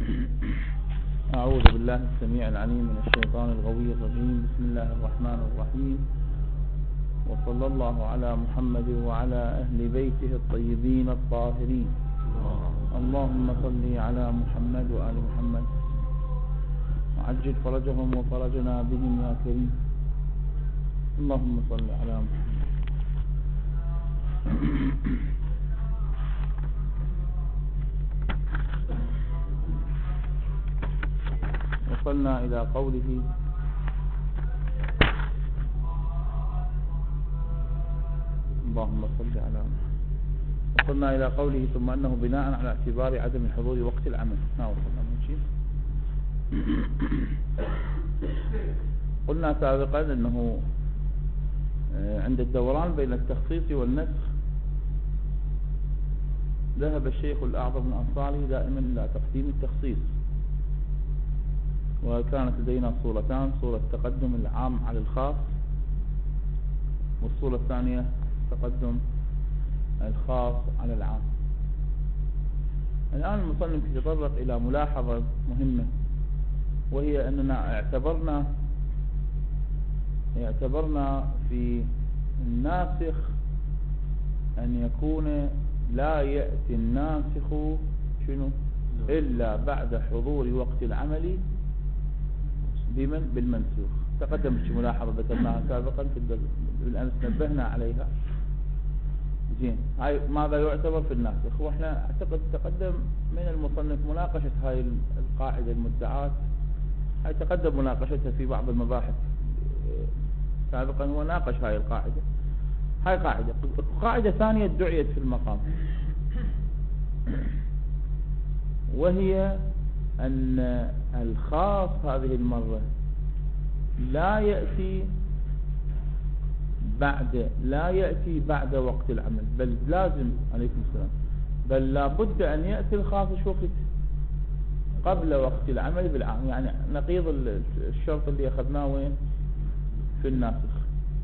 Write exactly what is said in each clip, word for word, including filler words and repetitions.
أعوذ بالله السميع العليم من الشيطان الغوي الرجيم. بسم الله الرحمن الرحيم، وصلى الله على محمد وعلى أهل بيته الطيبين الطاهرين. اللهم صل على محمد وآل محمد وعجل فرجهم وفرجنا بهم يا كريم. اللهم صل على محمد. وصلنا إلى قوله اللهم صل على محمد. وصلنا إلى قوله ثم أنه بناء على اعتبار عدم حضور وقت العمل. ها وصلنا من شيء. قلنا سابقا أنه عند الدوران بين التخصيص والنسخ ذهب الشيخ الأعظم من أنصاره دائما إلى تقديم التخصيص، وكانت لدينا صورتان: صورة تقدم العام على الخاص، والصورة الثانية تقدم الخاص على العام. الآن المصنف يتطرق إلى ملاحظة مهمة، وهي أننا اعتبرنا اعتبرنا في الناسخ أن يكون لا يأتي الناسخ شنو إلا بعد حضور وقت العمل بمن بالمنسوخ. تقدمت ملاحظة ذكرناها سابقا في بالأمس، نبهنا عليها. زين، هاي ماذا يعتبر في الناسخ؟ واحنا اعتقد تقدم من المصنف مناقشة هاي القاعدة المدعاة، هاي تقدم مناقشتها في بعض المباحث سابقا، هو ناقش هاي القاعدة. هاي قاعدة. قاعدة ثانية دعيت في المقام، وهي أن الخاص هذه المرة لا يأتي بعد لا يأتي بعد وقت العمل، بل لازم عليكم السلام بل لابد أن يأتي الخاص شو وقت قبل وقت العمل بالعام. يعني نقيض الشرط اللي أخذناه وين في الناسخ.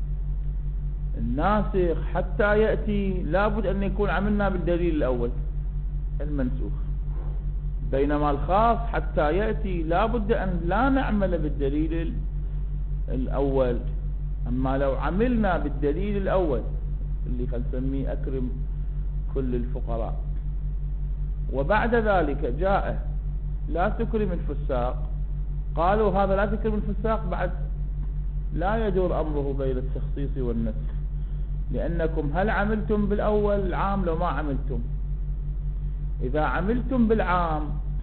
الناسخ حتى يأتي لابد أن يكون عملنا بالدليل الأول المنسوخ، بينما الخاص حتى يأتي لابد أن لا نعمل بالدليل الأول. أما لو عملنا بالدليل الأول اللي خل نسميه أكرم كل الفقراء، وبعد ذلك جاء لا تكرم الفساق، قالوا هذا لا تكرم الفساق بعد لا يدور أمره بين التخصيص والنسخ، لأنكم هل عملتم بالأول العام لو ما عملتم؟ إذا عملتم بالعام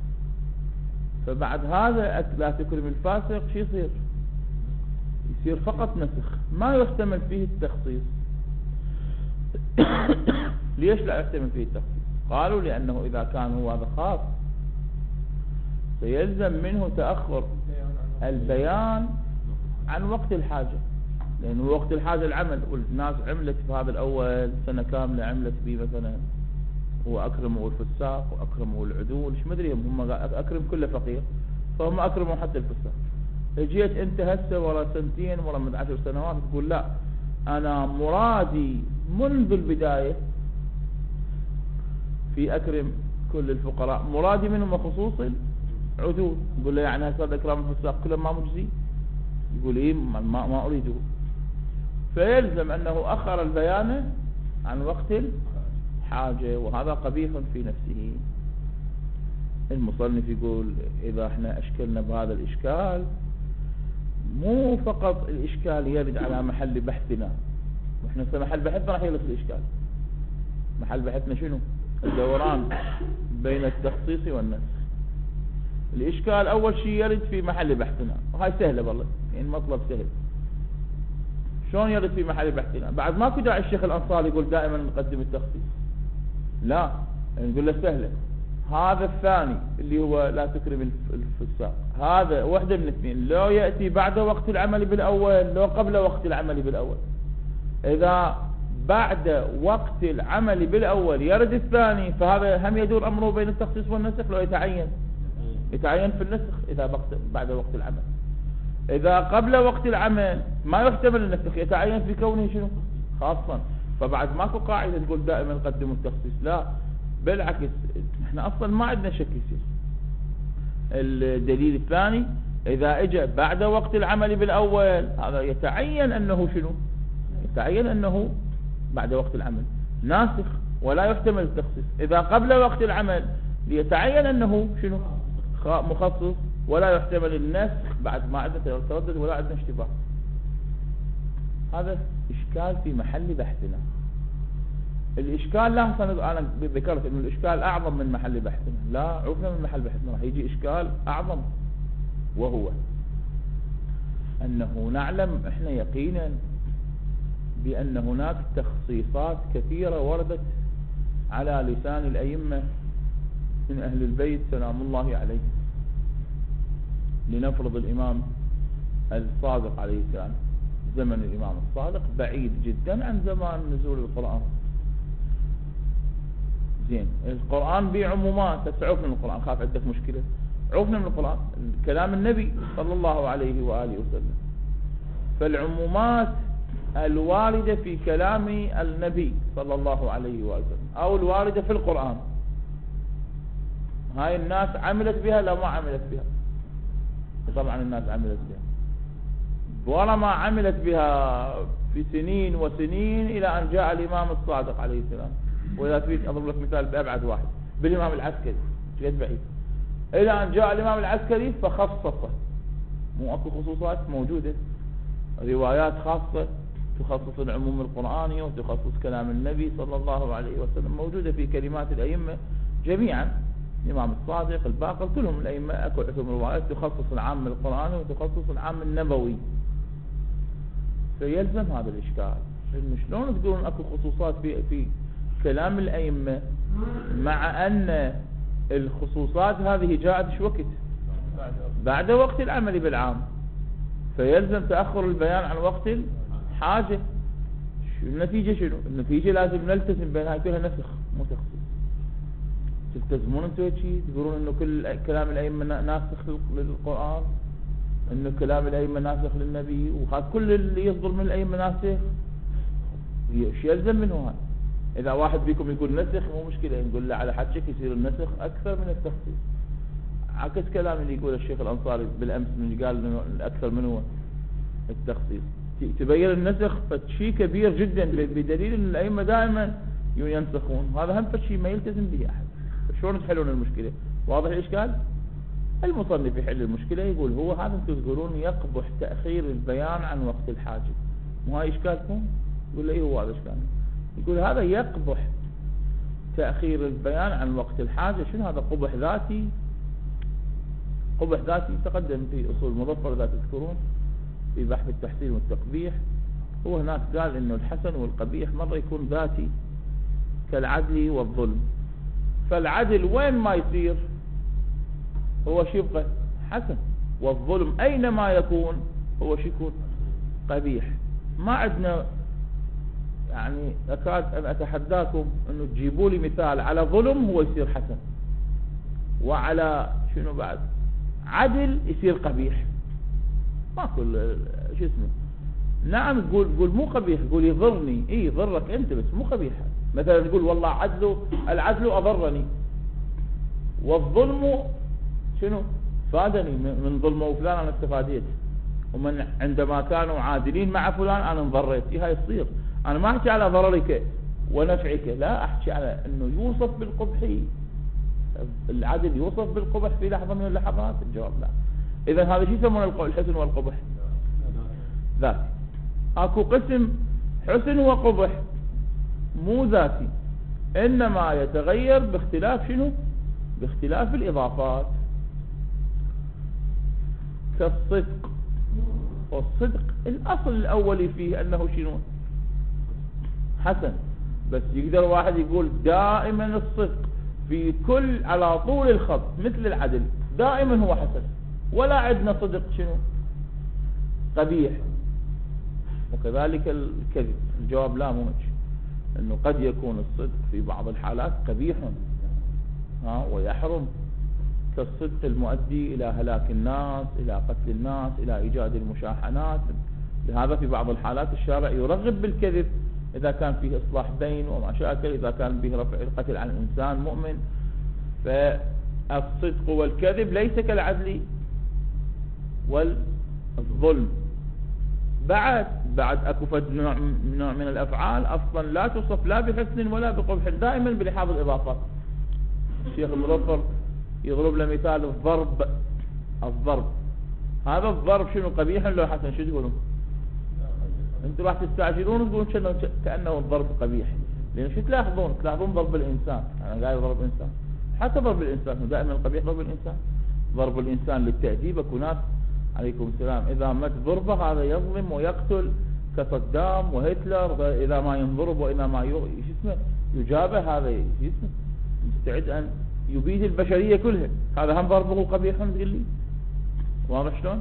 فبعد هذا لا تكرم الفاسق شو يصير؟ يصير فقط نسخ، ما يحتمل فيه التخصيص. ليش لا يحتمل فيه التخصيص؟ قالوا لأنه إذا كان هو هذا خاص سيلزم منه تأخر البيان عن وقت الحاجة، لأنه وقت الحاجة العمل، والناس عملت في هذا الأول سنة كاملة عملت به مثلا وأكرموا الفساق وأكرموا العدول، ايش مدري هم أكرم كل فقير، فهم أكرموا حتى الفساق. جيت أنت هسه ورا سنتين ورا من عشر سنوات تقول لا أنا مرادي منذ البداية في أكرم كل الفقراء، مرادي منهم خصوص العدول. يقول له يعني هسه إكرام الفساق كلهم ما مجزي؟ يقول إيه ما, ما أريده، فيلزم أنه أخر البيان عن وقت الحاجة، وهذا قبيح في نفسه. المصنف يقول إذا احنا أشكلنا بهذا الإشكال، مو فقط الإشكال يرد على محل بحثنا، واحنا محل بحثنا راح يلف الإشكال. محل بحثنا شنو؟ الدوران بين التخصيص والنسخ. الإشكال أول شيء يرد في محل بحثنا، وهاي سهلة والله، يعني مطلب سهل. شلون يرد في محل بحثنا؟ بعد ماكو داعي الشيخ الأنصاري يقول دائما نقدم التخصيص، لا يعني نقول له سهلة. هذا الثاني اللي هو لا تكرم الفساق، هذا واحدة من اثنين: لو يأتي بعد وقت العمل بالأول، لو قبل وقت العمل بالأول. إذا بعد وقت العمل بالأول يرد الثاني، فهذا هم يدور أمره بين التخصيص والنسخ. لو يتعين يتعين في النسخ إذا بعد وقت العمل. إذا قبل وقت العمل ما يحتمل النسخ، يتعين في كونه شنو خاصا. فبعد ماكو قاعدة تقول دائما قدموا التخصيص، لا بالعكس، احنا اصلا ما عندنا شك يصير. الدليل الثاني إذا اجى بعد وقت العمل بالأول هذا يتعين أنه شنو؟ يتعين أنه بعد وقت العمل ناسخ ولا يحتمل التخصيص. إذا قبل وقت العمل ليتعين أنه شنو؟ مخصص ولا يحتمل النسخ بعد ما عندنا تردد ولا عندنا اشتباه. هذا إشكال في محل بحثنا. الإشكال لا أنا ذكرت إنه الإشكال أعظم من محل بحثنا، لا عرفنا من محل بحثنا راح يجي إشكال أعظم، وهو أنه نعلم إحنا يقينا بأن هناك تخصيصات كثيرة وردت على لسان الأئمة من أهل البيت سلام الله عليه. لنفرض الإمام الصادق عليه السلام، زمن الإمام الصادق بعيد جدا عن زمان نزول القرآن. زين، القرآن بعمومات، عرفنا من القرآن، خاف عندك مشكلة، عرفنا من القرآن كلام النبي صلى الله عليه وآله وسلم. فالعمومات الواردة في كلام النبي صلى الله عليه وآله وسلم أو الواردة في القرآن، هاي الناس عملت بها لا ما عملت بها؟ طبعا الناس عملت بها، ولا ما عملت بها في سنين وسنين إلى أن جاء الإمام الصادق عليه السلام. وإذا تريد أضرب لك مثال بأبعد واحد، بالإمام العسكري جد بعيد، إلى أن جاء الإمام العسكري فخصصه. مو أكو خصوصات موجودة، روايات خاصة تخصص العموم القرآني وتخصص كلام النبي صلى الله عليه وسلم، موجودة في كلمات الأئمة جميعا، الإمام الصادق الباقر كلهم الأئمة أكو عندهم روايات تخصص العام القرآني وتخصص العام النبوي. فيلزم هذا الإشكال، إنه شلون تقولون أكو خصوصات في في كلام الأئمة مع أن الخصوصات هذه جاءت شو وقت؟ بعد وقت العمل بالعام، فيلزم تأخر البيان عن وقت الحاجة. شو النتيجة؟ شنو النتيجة؟ لازم نلتزم بينها كلها نسخ مو تخصيص. تلتزمون انتوا هيك تقولون انه كل كلام الأئمة ناسخ للقرآن، انه كلام الأئمة ناسخ للنبي، وهذا كل اللي يصدر من الأئمة ناسخ. ايش يلزم منه هذا؟ إذا واحد فيكم يقول نسخ مو مشكلة، نقول له على حدك يصير النسخ أكثر من التخصيص. عكس كلام اللي يقول الشيخ الأنصاري بالأمس من قال إنه الأكثر منه التخصيص. تبين النسخ فشيء كبير جدا، بدليل أن الأئمة دائما ينسخون، هذا هم فشيء ما يلتزم به أحد. شلون تحلون المشكلة؟ واضح الإشكال؟ المصنف يحل المشكلة، يقول هو هذا انتم تقولون يقبح تأخير البيان عن وقت الحاجة، مو هاي إشكالكم؟ يقول له إيه هو هذا إشكالنا؟ يقول هذا يقبح تأخير البيان عن وقت الحاجة. شنو هذا؟ قبح ذاتي. قبح ذاتي تقدم في أصول المظفر إذا تذكرون في بحث التحسين والتقبيح. هو هناك قال إنه الحسن والقبيح مرة يكون ذاتي كالعدل والظلم. فالعدل وين ما يصير هو شو يبقى حسن، والظلم أينما يكون هو شو يكون قبيح. ما عندنا يعني أكاد أن أتحداكم أنه تجيبوا لي مثال على ظلم هو يصير حسن، وعلى شنو بعد عدل يصير قبيح. ما كل شو اسمه. نعم تقول تقول مو قبيح، تقول يضرني، اي يضرك انت بس مو قبيح. مثلا تقول والله عدل العدل أضرني، والظلم شنو فادني من ظلمه وفلان أنا استفاديت، ومن عندما كانوا عادلين مع فلان أنا انضريت. إيه هاي يصير. أنا ما أحكي على ضررك ونفعك، لا أحكي على أنه يوصف بالقبح. العدل يوصف بالقبح في لحظة من اللحظات؟ الجواب لا. إذا هذا شو يسمونه الحسن والقبح؟ ذاتي. أكو قسم حسن وقبح مو ذاتي، إنما يتغير باختلاف شنو؟ باختلاف الإضافات. كالصدق، والصدق الأصل الأولي فيه أنه شنو؟ حسن. بس يقدر واحد يقول دائما الصدق في كل على طول الخط مثل العدل دائما هو حسن، ولا عندنا صدق شنو؟ قبيح. وكذلك الكذب. الجواب لا، مو هيك، انه قد يكون الصدق في بعض الحالات قبيح ها ويحرم، كالصدق المؤدي الى هلاك الناس، الى قتل الناس، الى ايجاد المشاحنات. لهذا في بعض الحالات الشارع يرغب بالكذب إذا كان فيه إصلاح بين ومشاكل، إذا كان به رفع القتل عن إنسان مؤمن. الصدق والكذب ليس كالعدل والظلم. بعد بعد اكو فد نوع, نوع من الافعال اصلا لا توصف لا بحسن ولا بقبح، دائما بلحاظ الاضافات. الشيخ المظفر يضرب له مثال الضرب. الضرب هذا الضرب شنو قبيح لو حسن؟ شو تقولون انتوا راح تستعجلون وتقولون كأنه الضرب قبيح، لان شو تلاحظون؟ تلاحظون ضرب الانسان، انا قاعد ضرب انسان، حتى ضرب الانسان دائما قبيح. ضرب الانسان ضرب الانسان للتأديب. اكو ناس عليكم السلام اذا مت ضربه هذا يظلم ويقتل كصدام وهتلر، اذا ما ينضرب واذا ما شو اسمه يجابه هذا شو اسمه مستعد ان يبيد البشرية كلها. هذا هم ضربه قبيح تقول لي؟ واضح شلون؟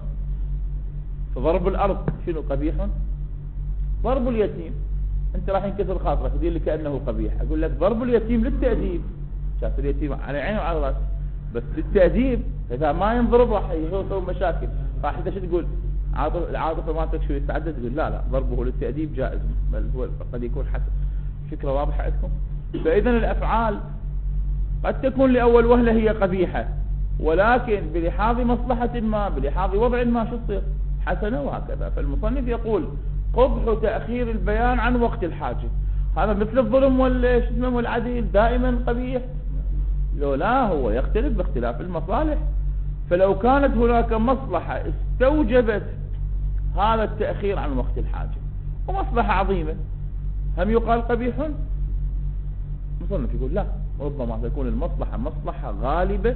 فضرب الارض شنو قبيح؟ ضرب اليتيم انت راح ينكسر خاطرك تقول لي كأنه قبيح، اقول لك ضرب اليتيم للتأديب. شاف اليتيم على عينه وعلى راسه بس للتأديب، اذا ما ينضرب راح يحصل مشاكل. راح انت شو تقول؟ عاطف العاطفه مالتك شو يتعدد؟ تقول لا لا ضربه للتأديب جائز، بل هو قد يكون حسن. فكره واضحه عندكم؟ فاذا الافعال قد تكون لاول وهله هي قبيحه، ولكن بلحاظ مصلحه ما بلحاظ وضع ما شو تصير حسنه، وهكذا. فالمصنف يقول قبح تأخير البيان عن وقت الحاجه، هذا مثل الظلم والش اسمه والعدل دائما قبيح، لو لا هو يختلف باختلاف المصالح. فلو كانت هناك مصلحة استوجبت هذا التأخير عن وقت الحاجة ومصلحة عظيمة، هم يقال قبيح؟ مصنف يقول لا، ربما تكون المصلحة مصلحة غالبة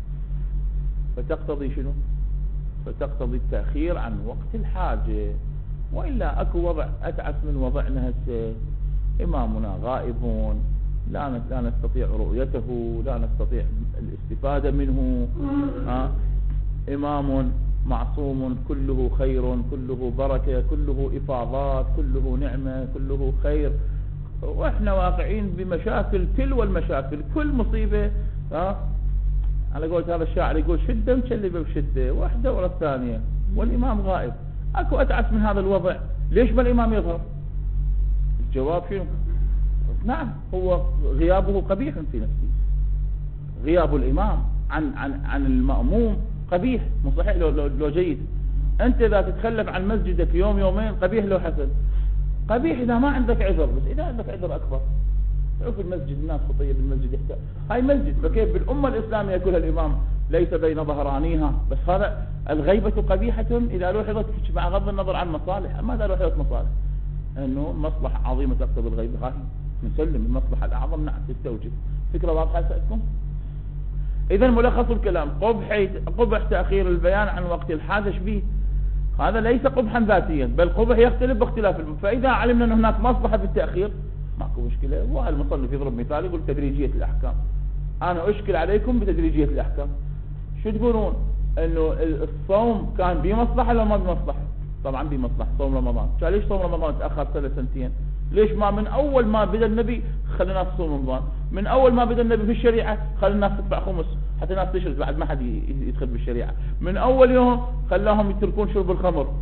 فتقتضي شنو؟ فتقتضي التأخير عن وقت الحاجة. وإلا أكو وضع أتعس من وضعنا هسه، إمامنا غائبون، لا لا نستطيع رؤيته، لا نستطيع الاستفادة منه. ها؟ إمام معصوم كله خير كله بركة كله إفاضات كله نعمة كله خير، وإحنا واقعين بمشاكل تلو المشاكل، كل مصيبة ها؟ على قولت هذا الشاعر يقول شدة مشلبة بشدة واحدة ورا الثانية والإمام غائب. أكو أتعس من هذا الوضع، ليش ما الإمام يظهر؟ الجواب شنو؟ نعم هو غيابه قبيح في نفسه، غياب الإمام عن عن عن المأموم قبيح، مو صحيح لو, لو, لو جيد. أنت إذا تتخلف عن مسجدك يوم يومين قبيح لو حسن، قبيح إذا ما عندك عذر، بس إذا عندك عذر أكبر. تعرف المسجد الناس خطية بالمسجد يحتاج هاي مسجد، فكيف بالأمة الإسلامية كلها الإمام ليس بين ظهرانيها؟ بس هذا الغيبة قبيحة إذا لوحظت مع غض النظر عن مصالح. ماذا لوحظت مصالح؟ أنه مصلحة عظيمة تقتضي الغيبة، هاي نسلم المصلحة الأعظم نعم تستوجب. فكرة واضحة سألكم؟ إذا ملخص الكلام قبح قبح تأخير البيان عن وقت الحاجة به، هذا ليس قبحا ذاتيا بل قبح يختلف باختلاف الم... فإذا علمنا أن هناك مصلحة في التأخير ماكو مشكلة. والمصنف يضرب مثال يقول تدريجية الأحكام. أنا أشكل عليكم بتدريجية الأحكام. شو تقولون؟ أنه الصوم كان بمصلحة ولا ما بمصلحة؟ طبعا بمصلحة. صوم رمضان، ليش صوم رمضان تأخر سنة سنتين؟ ليش ما من أول ما بدأ النبي خلى الناس تصوم رمضان؟ من أول ما بدأ النبي في الشريعة خلى الناس تدفع خمس حتى الناس تشرب بعد ما حد يدخل بالشريعة. من أول يوم خلاهم يتركون شرب الخمر.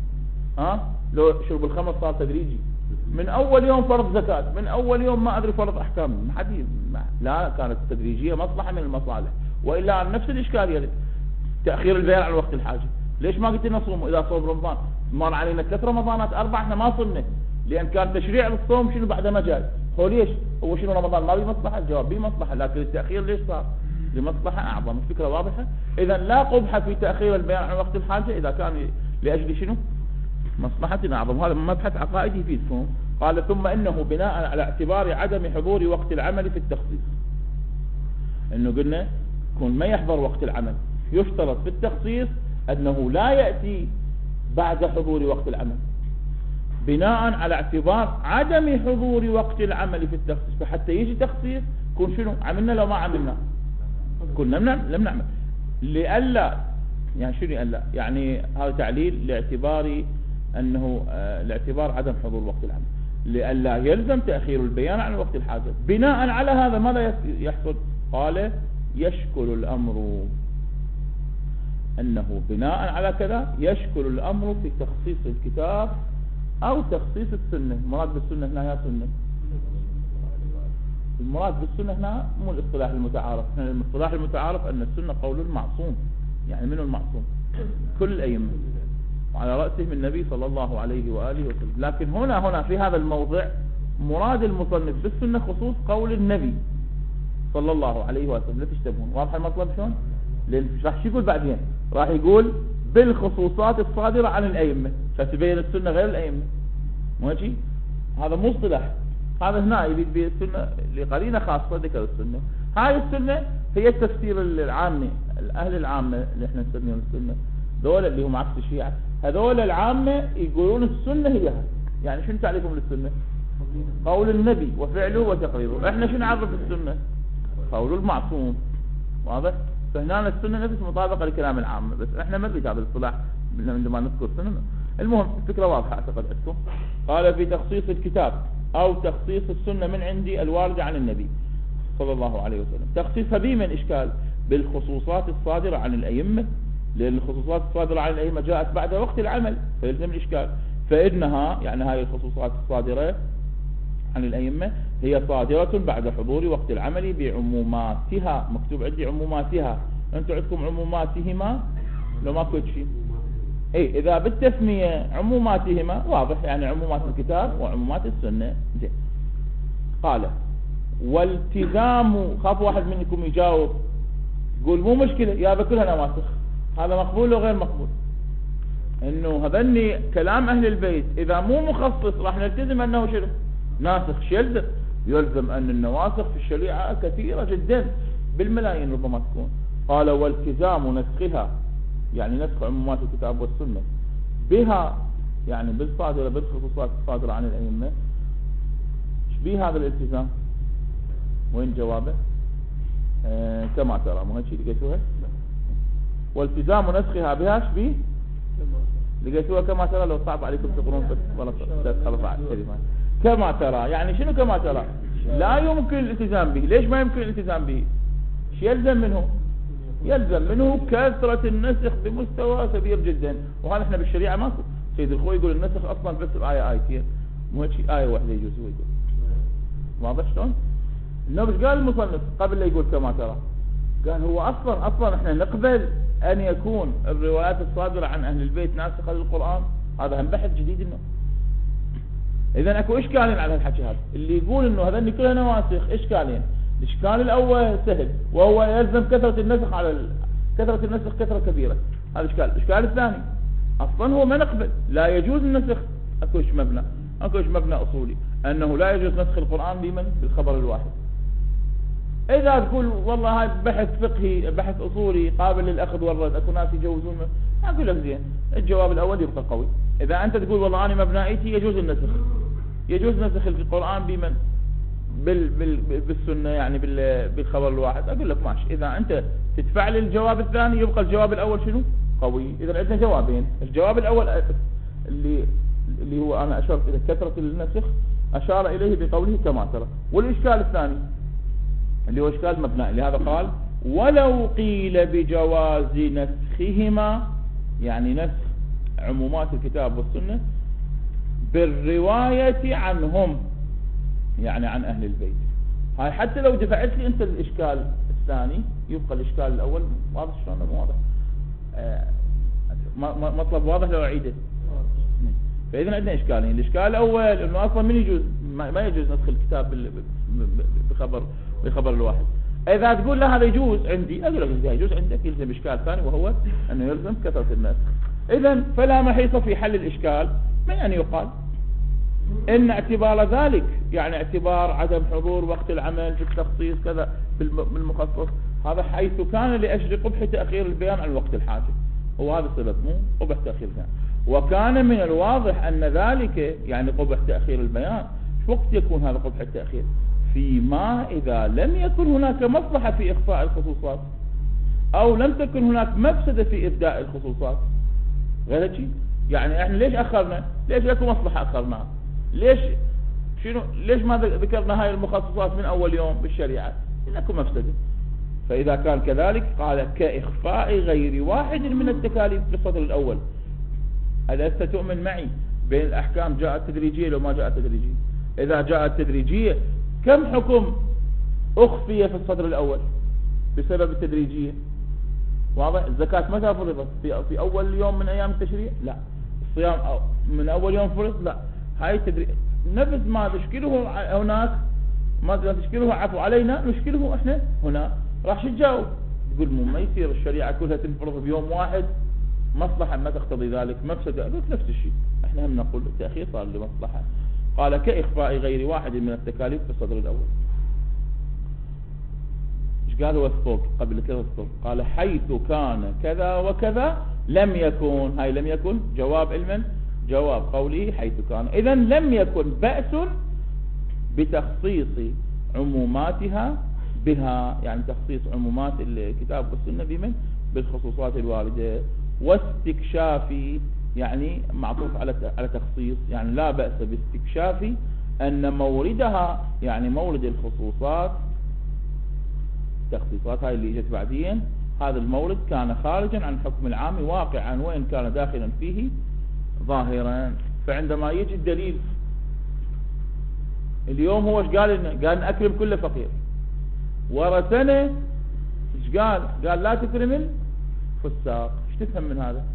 ها؟ لو شرب الخمر صار تدريجي. من أول يوم فرض زكاة، من أول يوم ما أدري فرض أحكام، ما حد لا، كانت تدريجية مصلحة من المصالح. وإلا عن نفس الإشكال يرد تأخير البيان عن وقت الحاجة. ليش ما قلت لنا صوموا إذا صوم رمضان؟ مر علينا ثلاث رمضانات أربع احنا ما صمنا، لأن كان تشريع الصوم شنو بعد ما جاء. هو ليش؟ هو شنو رمضان ما بمصلحة؟ الجواب بمصلحة، لكن التأخير ليش صار؟ لمصلحة أعظم. الفكرة واضحة؟ إذا لا قبح في تأخير البيان عن وقت الحاجة إذا كان لأجل شنو؟ مصلحة أعظم. هذا مبحث عقائدي يفيدكم. قال ثم إنه بناء على اعتبار عدم حضور وقت العمل في التخصيص، إنه قلنا كون ما يحضر وقت العمل، يشترط في التخصيص أنه لا يأتي بعد حضور وقت العمل، بناء على اعتبار عدم حضور وقت العمل في التخصيص. فحتى يجي تخصيص كون شنو عملنا لو ما عملنا كنا لم نعمل لألا، يعني شنو لألا؟ يعني هذا تعليل لاعتبار أنه آه لاعتبار عدم حضور وقت العمل، لألا يلزم تأخير البيان عن وقت الحاجة. بناء على هذا ماذا يحصل؟ قال يشكل الأمر، أنه بناء على كذا يشكل الأمر في تخصيص الكتاب أو تخصيص السنة. مراد بالسنة هنا هي سنة المراد بالسنة هنا مو الاصطلاح المتعارف، الاصطلاح المتعارف أن السنة قول المعصوم. يعني منه المعصوم؟ كل الأئمة، وعلى رأسهم النبي صلى الله عليه وآله وسلم. لكن هنا هنا في هذا الموضع مراد المصنف بالسنة خصوص قول النبي صلى الله عليه وسلم. لا تشتبهون. واضح المطلب شلون؟ لأن راح شو يقول بعدين؟ راح يقول بالخصوصات الصادرة عن الأئمة، فتبين السنة غير الأئمة. ماشي؟ هذا مو اصطلاح، هذا هنا يريد بالسنة لقرينة خاصة ذكر السنة. هاي السنة هي التفسير العامي، الأهل العامة اللي احنا نسميهم السنة، ذول اللي هم عكس الشيعة، هذول العامة يقولون السنة هي هذا. يعني شنو تعريفهم للسنة؟ قول النبي وفعله وتقريره. احنا شنو نعرف السنة؟ قول المعصوم. واضح؟ فهنا السنة نفس مطابقة لكلام العامة، بس احنا ما نريد هذا الاصطلاح عندما نذكر السنة. المهم الفكرة واضحة اعتقد عندكم. قال في تخصيص الكتاب او تخصيص السنة من عندي الواردة عن النبي صلى الله عليه وسلم. تخصيصها به من اشكال؟ بالخصوصات الصادرة عن الأئمة، لأن الخصوصات الصادرة عن الأئمة جاءت بعد وقت العمل، فيلزم الإشكال. فإنها يعني هاي الخصوصات الصادرة عن الأئمة هي صادرة بعد حضور وقت العمل بعموماتها. مكتوب عندي عموماتها، أنتم عندكم عموماتهما لو ما كنت شيء. اي اذا بالتسمية عموماتهما واضح، يعني عمومات الكتاب وعمومات السنة. جي. قال والتزام، خاف واحد منكم يجاوب يقول مو مشكلة يا بكلها نواسخ، هذا مقبول وغير مقبول؟ انه هذني كلام اهل البيت اذا مو مخصص راح نلتزم انه شنو؟ ناسخ. شو يلزم؟ يلزم ان النواسخ في الشريعة كثيرة جدا بالملايين ربما تكون. قال والتزام نسخها، يعني نسخ عمومات الكتاب والسنة بها، يعني بالصادرة بالخصوصات الصادرة عن الأئمة. شبيه هذا الالتزام؟ وين جوابه؟ آه كما ترى. مو هيك لقيتوها؟ والتزام نسخها بها شبيه؟ لقيتوها كما ترى؟ لو صعب عليكم تقرون ولا خلص كما ترى. يعني شنو كما ترى؟ لا يمكن الالتزام به. ليش ما يمكن الالتزام به؟ شو يلزم منه؟ يلزم منه كثرة النسخ بمستوى كبير جدا، وهذا احنا بالشريعة ماكو. سيد الخوي يقول النسخ اصلا بس بآية آيتين، مو هيك آية واحدة يجوز. هو يقول واضح شلون؟ انه مش قال المصنف قبل لا يقول كما ترى، قال هو اصلا اصلا احنا نقبل ان يكون الروايات الصادرة عن اهل البيت ناسخة للقرآن. هذا هم بحث جديد. انه اذا اكو اشكالين على الحكي هذا. اللي يقول انه هذني كلها نواسخ اشكالين. الاشكال الاول سهل وهو يلزم كثرة النسخ على ال... كثرة النسخ كثرة كبيرة، هذا اشكال. الاشكال الثاني اصلا هو ما نقبل، لا يجوز النسخ. اكوش مبنى اكوش مبنى اصولي انه لا يجوز نسخ القرآن بمن؟ بالخبر الواحد. اذا تقول والله هذا بحث فقهي بحث اصولي قابل للاخذ والرد، اكو ناس يجوزون، اقول لك زين الجواب الاول يبقى قوي. اذا انت تقول والله انا مبنائيتي يجوز النسخ، يجوز نسخ القرآن بمن؟ بال بال بالسنة، يعني بال بالخبر الواحد، اقول لك ماشي. اذا انت تدفع لي الجواب الثاني يبقى الجواب الاول شنو؟ قوي. اذا عندنا جوابين. الجواب الاول اللي اللي هو انا اشرت الى كثرة النسخ اشار اليه بقوله كما ترى. والاشكال الثاني اللي هو اشكال مبنائي، لهذا قال ولو قيل بجواز نسخهما، يعني نسخ عمومات الكتاب والسنة بالرواية عنهم، يعني عن أهل البيت. هاي حتى لو دفعت لي أنت الإشكال الثاني يبقى الإشكال الأول واضح شلون؟ مو واضح؟ آه مطلب واضح لو أعيده. فإذا عندنا إشكالين. الإشكال الأول إنه أصلا من يجوز ما يجوز نسخ الكتاب بخبر بخبر الواحد. إذا تقول لا هذا يجوز عندي، أقول لك إذا يجوز عندك يلزم إشكال ثاني وهو أنه يلزم كثرة النسخ. إذا فلا محيص في حل الإشكال من أن يقال إن اعتبار ذلك، يعني اعتبار عدم حضور وقت العمل في التخصيص كذا بالمخصص، هذا حيث كان لأجل قبح تأخير البيان عن وقت الحاجة. هو هذا السبب، مو قبح تأخير البيان. وكان من الواضح أن ذلك يعني قبح تأخير البيان. شو وقت يكون هذا قبح التأخير؟ فيما إذا لم يكن هناك مصلحة في إخفاء الخصوصات أو لم تكن هناك مفسدة في إبداء الخصوصات. غير شيء. يعني احنا ليش أخرنا؟ ليش لكم مصلحة أخرناها؟ ليش شنو ليش ما ذكرنا هاي المخصصات من أول يوم بالشريعة؟ لكم مفسدة. فإذا كان كذلك قال كإخفاء غير واحد من التكاليف في السطر الأول. ألست تؤمن معي بين الأحكام جاءت تدريجية لو ما جاءت تدريجية؟ إذا جاءت تدريجية كم حكم أخفي في الصدر الأول بسبب التدريجية. واضح؟ الزكاة متى فرضت؟ في, في أول يوم من أيام التشريع؟ لا. الصيام أو من أول يوم فرض؟ لا. هاي التدريج نفس ما تشكله هناك، ما تشكله عفو علينا نشكله احنا هنا. راح شو تجاوب؟ تقول مو ما يصير الشريعة كلها تنفرض بيوم واحد، مصلحة ما تقتضي ذلك، مفسدة. قلت نفس الشيء احنا هم نقول التأخير صار لمصلحة. قال كإخفاء غير واحد من التكاليف في الصدر الأول. ايش قال هو الصوت قبل كذا الصوت؟ قال حيث كان كذا وكذا لم يكن. هاي لم يكن جواب علما، جواب قوله حيث كان. إذا لم يكن بأس بتخصيص عموماتها بها، يعني تخصيص عمومات الكتاب والسنة بمن؟ بالخصوصات الواردة. واستكشاف يعني معطوف على على تخصيص، يعني لا بأس باستكشاف أن موردها، يعني مورد الخصوصات تخصيصات هاي اللي جت بعدين، هذا المورد كان خارجا عن حكم العام واقعا وإن كان داخلا فيه ظاهرا. فعندما يجي الدليل اليوم هو ايش قال لنا؟ قال أكرم كل فقير. ورا سنة ايش قال؟ قال لا تكرم الفساق. ايش تفهم من هذا؟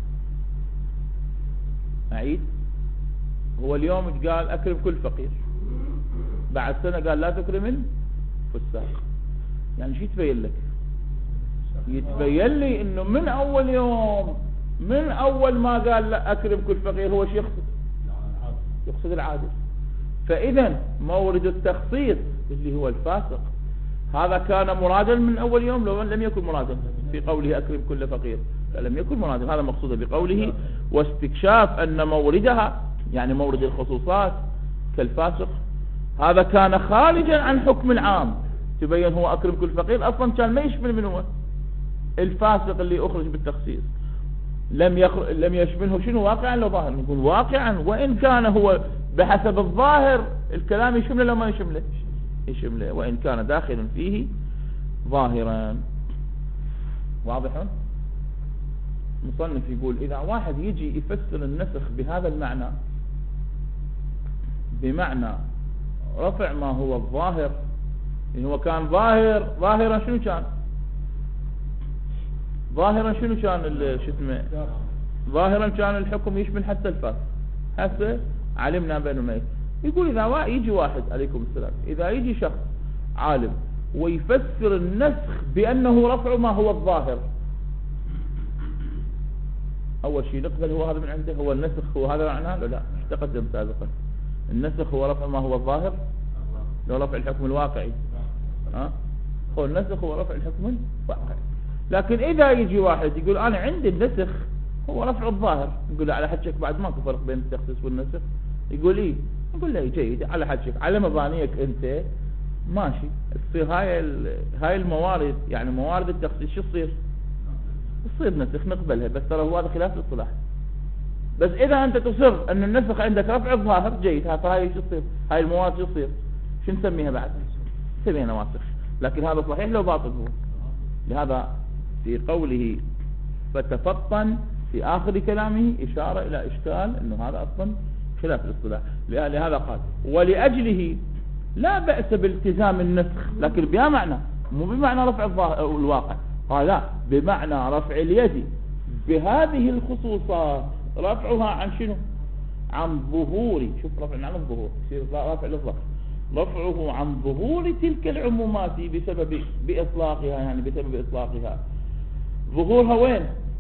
أعيد. هو اليوم ايش قال؟ أكرم كل فقير. بعد سنة قال لا تكرم الفساق. يعني شو يتبين لك؟ يتبين لي انه من اول يوم، من اول ما قال لا اكرم كل فقير هو شو يقصد؟ يقصد العادل. فاذا مورد التخصيص اللي هو الفاسق هذا كان مرادا من اول يوم لو لم يكن مرادا في قوله اكرم كل فقير، فلم يكن مرادا. هذا مقصود بقوله واستكشاف ان موردها، يعني مورد الخصوصات كالفاسق، هذا كان خارجا عن حكم العام. تبين هو أكرم كل فقير أصلا كان ما يشمل من هو الفاسق اللي أخرج بالتخصيص، لم يخرج لم يشمله شنو؟ واقعا لو ظاهر؟ نقول واقعا وإن كان هو بحسب الظاهر الكلام يشمله لو ما يشمله يشمله وإن كان داخلا فيه ظاهرا. واضح؟ مصنف يقول إذا واحد يجي يفسر النسخ بهذا المعنى، بمعنى رفع ما هو الظاهر، يعني هو كان ظاهر ظاهرا شنو كان؟ ظاهرا شنو كان شو اسمه؟ ظاهرا كان الحكم يشمل حتى الفاسق. هسه علمنا بأنه ما يقول إذا يجي واحد عليكم السلام، إذا يجي شخص عالم ويفسر النسخ بأنه رفع ما هو الظاهر، أول شيء نقبل هو هذا من عنده؟ هو النسخ هو هذا معناه؟ لا لا مش تقدم سابقا. النسخ هو رفع ما هو الظاهر لو رفع الحكم الواقعي. ها هو النسخ هو رفع الحكم الواقعي. لكن إذا يجي واحد يقول أنا عندي النسخ هو رفع الظاهر، يقول على حدك بعد ماكو فرق بين التخصيص والنسخ. يقول إيه؟ يقول له جيد على حدك على مبانيك أنت ماشي. تصير هاي هاي الموارد، يعني موارد التخصيص شو تصير؟ تصير نسخ نقبلها، بس ترى هو هذا خلاف الاصطلاح. بس إذا أنت تصر أن النسخ عندك رفع الظاهر جيد، هاي شو تصير؟ هاي الموارد شو تصير؟ شو نسميها بعد؟ نسميها نواسخ. لكن هذا صحيح لو باطل هو. لهذا في قوله فتفطن في آخر كلامه إشارة إلى إشكال أنه هذا أصلا خلاف الاصطلاح. لهذا قال ولأجله لا بأس بالتزام النسخ، لكن بها معنى مو بمعنى رفع الواقع. قال لا، بمعنى رفع اليد بهذه الخصوصات. رفعها عن شنو؟ عن ظهور، شوف رفع عن الظهور يصير رفع للظهر، رفعه عن ظهور تلك العمومات بسبب بإطلاقها، يعني بسبب إطلاقها. ظهورها وين؟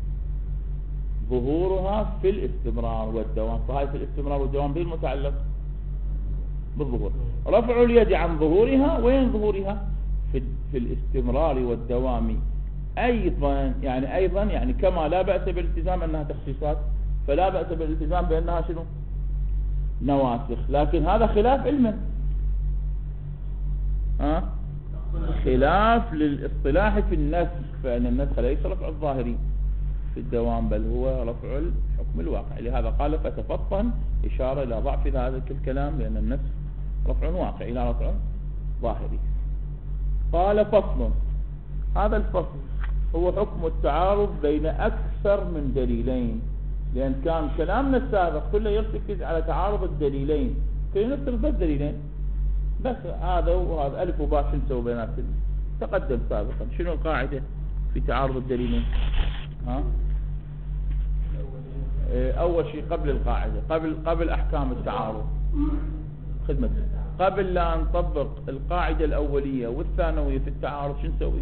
ظهورها في الاستمرار والدوام. فهي في الاستمرار والدوام بالمتعلق بالظهور. رفع اليد عن ظهورها، وين ظهورها؟ في, في الاستمرار والدوام أيضا. يعني أيضا يعني كما لا بأس بالالتزام أنها تخصيصات، فلا بأس بالالتزام بأنها شنو؟ نواسخ. لكن هذا خلاف علما، أه؟ خلاف للاصطلاح في النسخ، فإن النسخ ليس رفع الظاهري في الدوام بل هو رفع الحكم الواقع. لهذا قال فتفطن إشارة إلى ضعف هذا الكلام، لأن النسخ رفع واقعي لا رفع ظاهري. قال فصل، هذا الفصل هو حكم التعارض بين أكثر من دليلين، لأن كان كلامنا السابق كله يرتكز على تعارض الدليلين. كي نفترض بس دليلين، بس هذا وهذا ألف وباء شو نسوي بيناتهم؟ تقدم سابقا. شنو القاعدة في تعارض الدليلين؟ ها؟ أول شيء قبل القاعدة، قبل قبل أحكام التعارض خدمة، قبل لا نطبق القاعدة الأولية والثانوية في التعارض شو نسوي؟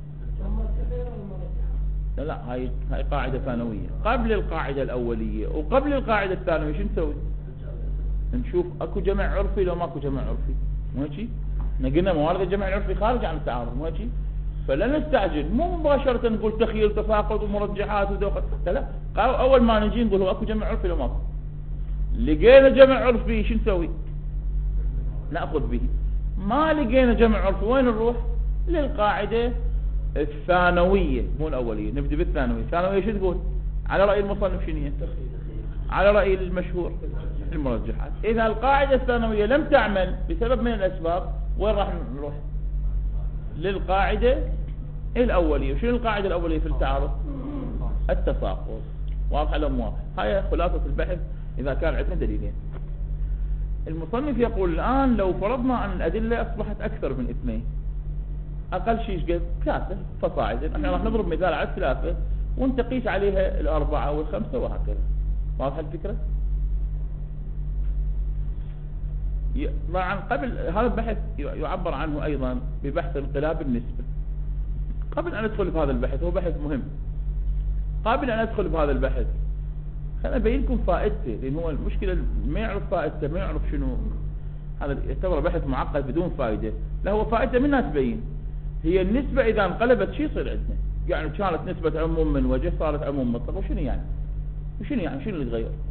لا لا هاي هاي قاعدة ثانوية. قبل القاعدة الأولية وقبل القاعدة الثانوية شو نسوي؟ نشوف أكو جمع عرفي لو ماكو جمع عرفي، مو هيك؟ قلنا موارد الجمع العرفي خارج عن التعارض، مو هيك؟ فلا نستعجل، مو مباشرة نقول تخيل تفاقد ومرجحات ودوخة، لا لا، أول ما نجي نقول هو أكو جمع عرفي لو ماكو. لقينا جمع عرفي شو نسوي؟ نأخذ به. ما لقينا جمع عرفي وين نروح؟ للقاعدة الثانوية مو الأولية. نبدأ بالثانوية. الثانوية شو تقول؟ على رأي المصنف شنو هي؟ على رأي المشهور المرجحات. إذا القاعدة الثانوية لم تعمل بسبب من الأسباب وين راح نروح؟ للقاعدة الأولية. وشنو القاعدة الأولية في التعارض؟ التساقط. واضح ولا مو واضح؟ هاي خلاصة البحث إذا كان عندنا دليلين. المصنف يقول الآن لو فرضنا أن الأدلة أصبحت أكثر من اثنين، أقل شيء قد ثلاثة فصاعدا، احنا راح نضرب مثال على الثلاثة وانت قيس عليها الأربعة والخمسة وهكذا. واضح الفكرة؟ طبعا قبل هذا البحث يعبر عنه أيضا ببحث انقلاب النسبة. قبل أن أدخل في هذا البحث، هو بحث مهم، قبل أن أدخل في هذا البحث خلينا أبين لكم فائدته، لأن هو المشكلة ما يعرف فائدته، ما يعرف شنو هذا، يعتبر بحث معقد بدون فائدة. لا هو فائدته منها تبين. هي النسبة إذا انقلبت شيء يصير عندنا، يعني كانت نسبة عموم من وجه صارت عموم مطلق، وشنو يعني؟ وشنو يعني؟ شنو اللي تغير؟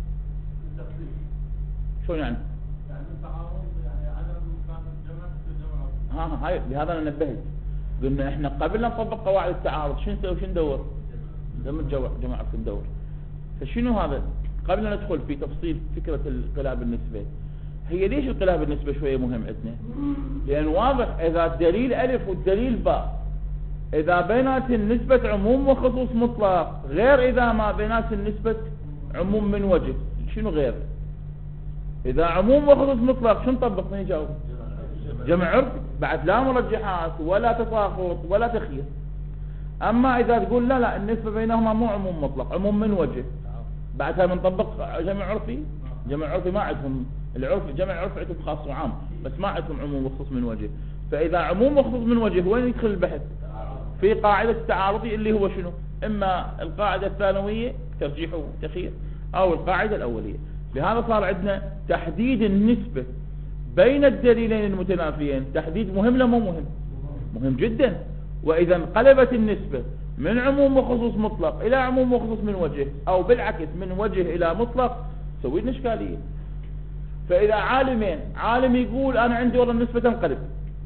شلون يعني؟ يعني التعارض يعني عدم امكان الجمع في الجمع. ها هاي بهذا انا نبهت، قلنا احنا قبل لا نطبق قواعد التعارض شنو نسوي؟ شنو ندور؟ لما الجمع جماعة في ندور. فشنو هذا؟ قبل لا ندخل في تفصيل فكرة انقلاب النسبة، هي ليش انقلاب النسبة شوية مهم عندنا؟ لأن واضح إذا الدليل ألف والدليل باء، إذا بينات النسبة عموم وخصوص مطلق، غير إذا ما بينات النسبة عموم من وجه. شنو غير؟ إذا عموم وخصوص مطلق شنو نطبق؟ من يجاوب؟ جمع عرف، بعد لا مرجحات ولا تساقط ولا تخيير. أما إذا تقول لا لا النسبة بينهما مو عموم مطلق، عموم من وجه، بعدها بنطبق جمع عرفي. جمع عرفي ما عندهم العرف، جمع عرف عندهم خاص وعام، بس ما عندهم عموم وخصوص من وجه. فإذا عموم وخصوص من وجه وين يدخل البحث؟ في قاعدة التعارضي اللي هو شنو؟ إما القاعدة الثانوية ترجيح وتخيير أو القاعدة الأولية. لهذا صار عندنا تحديد النسبة بين الدليلين المتنافيين تحديد مهم لا مو مهم؟ مهم جدا. وإذا انقلبت النسبة من عموم وخصوص مطلق إلى عموم وخصوص من وجه، أو بالعكس من وجه إلى مطلق، سوي لنا إشكالية. فإذا عالمين، عالم يقول أنا عندي والله النسبة تنقلب،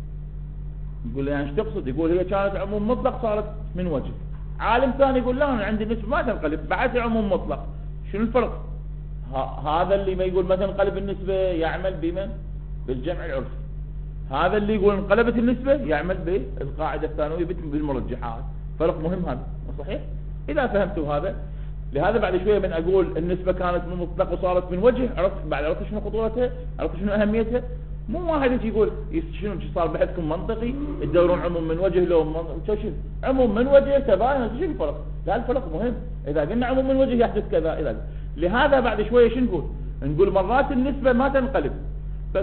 يقول لي يعني ايش تقصد؟ يقول هي كانت عموم مطلق صارت من وجه. عالم ثاني يقول لا أنا عندي النسبة ما تنقلب بعد عموم مطلق. شنو الفرق؟ هذا اللي ما يقول ما تنقلب النسبة يعمل بمن؟ بالجمع العرفي. هذا اللي يقول انقلبت النسبة يعمل بالقاعدة الثانوية بالمرجحات. فرق مهم هذا، صحيح؟ إذا فهمتوا هذا، لهذا بعد شوية من أقول النسبة كانت من مطلق وصارت من وجه، عرفت بعد عرفت شنو خطورتها؟ عرفت شنو أهميتها؟ مو واحد يجي يقول شنو صار بحثكم منطقي تدورون عموم من وجه لو شو عموم من وجه تباين، شنو الفرق؟ لا الفرق مهم. إذا قلنا عموم من وجه يحدث كذا إذا. لهذا بعد شوية شنو نقول؟ نقول مرات النسبة ما تنقلب، بس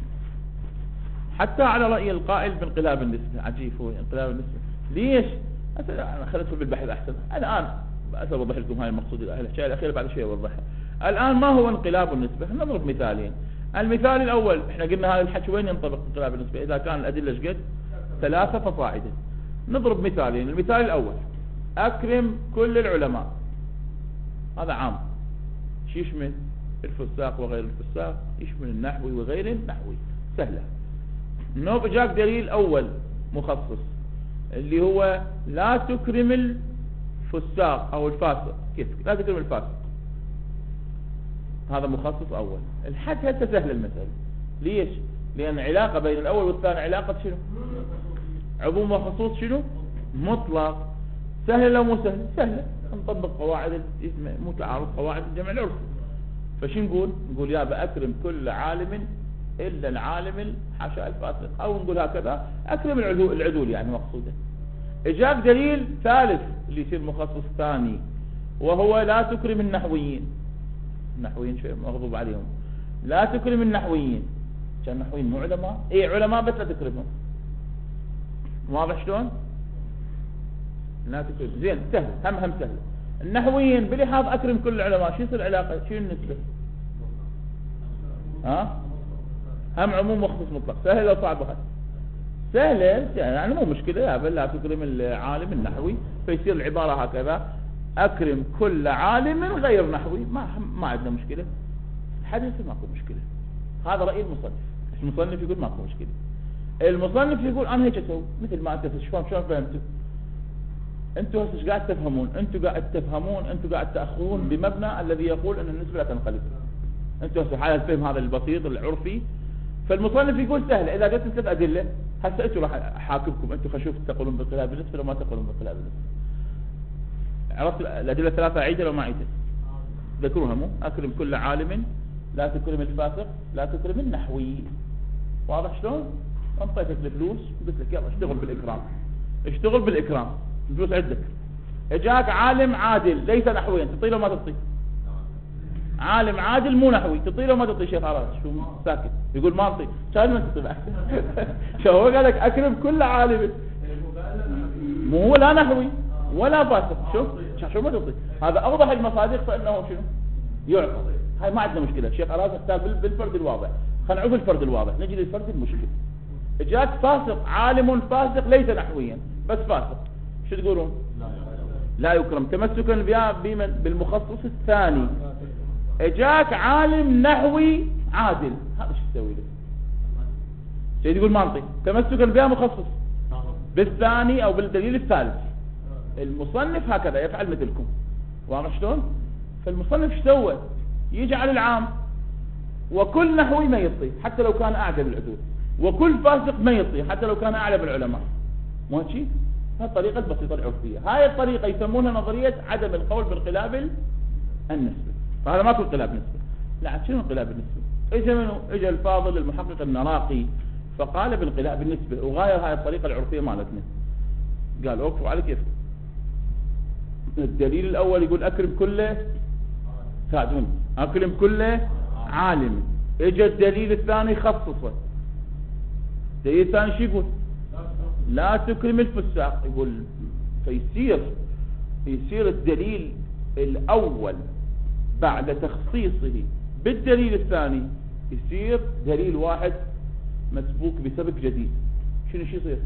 حتى على رأي القائل بانقلاب النسبة. عجيب هو انقلاب النسبة ليش؟ أنا خليته بالبحث أحسن. الآن أوضح لكم هاي المقصود الحكاية الأخيرة بعد شوية أوضحها. الآن ما هو انقلاب النسبة؟ نضرب مثالين. المثال الأول احنا قلنا هذا الحكي وين ينطبق انقلاب النسبة؟ إذا كان الأدلة شقد ثلاثة فصاعدا. نضرب مثالين. المثال الأول أكرم كل العلماء، هذا عام، شو يشمل؟ الفساق وغير الفساق، يشمل النحوي وغير النحوي، سهلة. نوب جاك دليل أول مخصص اللي هو لا تكرم الفساق أو الفاسق. كيف لا تكرم الفاسق؟ هذا مخصص أول. الحد هسه سهل المسألة. ليش؟ لأن علاقة بين الأول والثاني علاقة شنو؟ عموم وخصوص شنو؟ مطلق. سهل لو مو سهل؟ سهلة. نطبق قواعد مو تعارض قواعد الجمع العرفي. فشو نقول؟ نقول يا بأكرم كل عالم إلا العالم الحاشا الفاسق، أو نقول هكذا أكرم العدول, العدول يعني مقصوده. إجاك دليل ثالث اللي يصير مخصص ثاني، وهو لا تكرم النحويين. النحويين شيء مغضوب عليهم، لا تكرم النحويين. كان النحويين مو علماء؟ اي علماء بس لا تكرمهم. واضح شلون؟ لا تكرم زين سهل، هم هم سهل. النحويين بلحاظ أكرم كل العلماء، شو يصير العلاقة؟ شو النسبة؟ ها؟ هم عموم مخصوص مطلق. سهل أو صعب هذا؟ سهل يعني مو مشكلة. يا بل لا تكرم العالم النحوي، فيصير العبارة هكذا: أكرم كل عالم غير نحوي. ما ما عندنا مشكلة، حدث ماكو مشكلة. هذا رأي المصنف. المصنف يقول ماكو مشكلة. المصنف يقول أنا هيك أسوي مثل ما أنت شلون شلون فهمتوا؟ أنتوا هسه ايش قاعد تفهمون؟ أنتوا قاعد تفهمون أنتوا قاعد تأخذون بمبنى الذي يقول أن النسبة لا تنقلب. أنتوا هسه حال الفهم هذا البسيط العرفي. فالمصنف يقول سهل، إذا جت ثلاث أدلة هسه أنتوا راح أحاكمكم، أنتوا خشوف تقولون بالقلاب بالنسبة لو ما تقولون بالقلاب بالنسبة. عرفت الأدلة الثلاثة عيدة لو ما عيدة؟ ذكروها مو؟ أكرم كل عالم، لا تكرم الفاسق، لا تكرم النحوي. واضح شلون؟ انطيتك الفلوس قلت لك يلا اشتغل بالإكرام، اشتغل بالإكرام، الفلوس عندك. اجاك عالم عادل ليس نحويا، تعطيه لو ما تعطيه؟ عالم عادل مو نحوي، تعطيه لو ما تعطيه؟ شيخ عراس شو ساكت؟ يقول ما اعطي. شايف ما تعطي بعد؟ شو هو قال لك أكرم كل عالم، مو هو لا نحوي ولا فاسق. شوف شو ما تعطي. هذا أوضح المصادق فإنه شنو؟ يعطى. هاي ما عندنا مشكلة. الشيخ عراس اختار بالفرد الواضح. خلينا نعوف الفرد الواضح، نجي للفرد المشكل. اجاك فاسق، عالم فاسق ليس نحويا بس فاسق، شو تقولون؟ لا يكرم تمسكا بالمخصص الثاني. اجاك عالم نحوي عادل، هذا شو تسوي له؟ شو تقول منطق تمسكا بها مخصص بالثاني او بالدليل الثالث. المصنف هكذا يفعل مثلكم. واضح شلون؟ فالمصنف شو سوى؟ يجعل العام وكل نحوي ما يطي حتى لو كان اعدل العدول، وكل فاسق ما يطي حتى لو كان اعلم العلماء. مو هيك؟ هاي الطريقة البسيطة العرفية. هاي الطريقة يسمونها نظرية عدم القول بانقلاب النسبة. فهذا ما كل انقلاب نسبة. لا، شنو انقلاب النسبة؟ اجى منه؟ اجى الفاضل المحقق النراقي فقال بانقلاب النسبة، وغاير هاي الطريقة العرفية مالتنا. قال اوقفوا على كيف. الدليل الاول يقول اكرم كله، ساعدوني، اكرم كله عالم. اجى الدليل الثاني خصصه. الدليل الثاني شو يقول؟ لا تكرم الفساق. يقول فيصير يصير الدليل الاول بعد تخصيصه بالدليل الثاني يصير دليل واحد مسبوق بسبق جديد. شنو شو يصير؟